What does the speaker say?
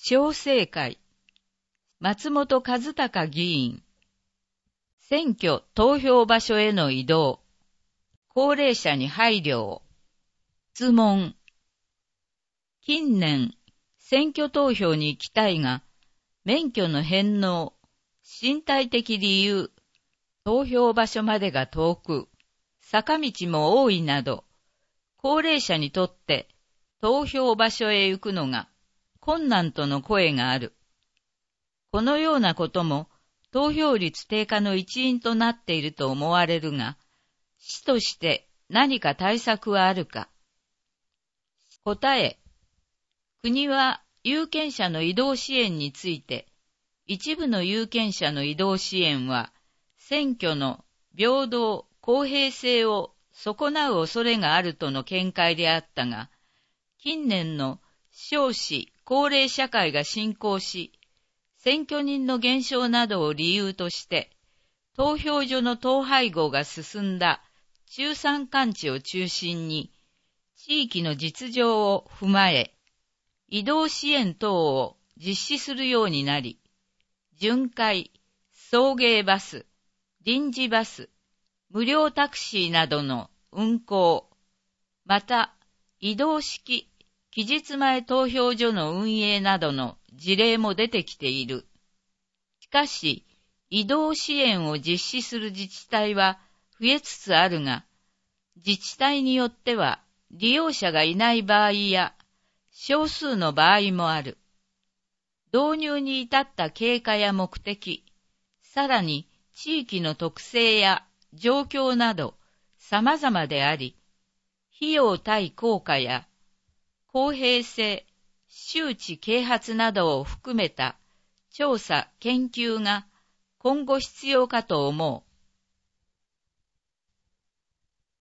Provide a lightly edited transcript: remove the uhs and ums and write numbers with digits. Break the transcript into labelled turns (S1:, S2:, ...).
S1: 調整会、松本和孝議員、選挙投票場所への移動、高齢者に配慮を、質問。近年、選挙投票に行きたいが、免許の返納、身体的理由、投票場所までが遠く、坂道も多いなど、高齢者にとって投票場所へ行くのが困難との声がある。このようなことも投票率低下の一因となっていると思われるが、市として何か対策はあるか。答え。国は有権者の移動支援について、一部の有権者の移動支援は、選挙の平等・公平性を損なう恐れがあるとの見解であったが、近年の少子高齢社会が進行し、選挙人の減少などを理由として、投票所の統廃合が進んだ中山間地を中心に、地域の実情を踏まえ、移動支援等を実施するようになり、巡回、送迎バス、臨時バス、無料タクシーなどの運行、また移動式期日前投票所の運営などの事例も出てきている。しかし、移動支援を実施する自治体は増えつつあるが、自治体によっては利用者がいない場合や少数の場合もある。導入に至った経過や目的、さらに地域の特性や状況など様々であり、費用対効果や公平性、周知啓発などを含めた調査・研究が今後必要かと思う。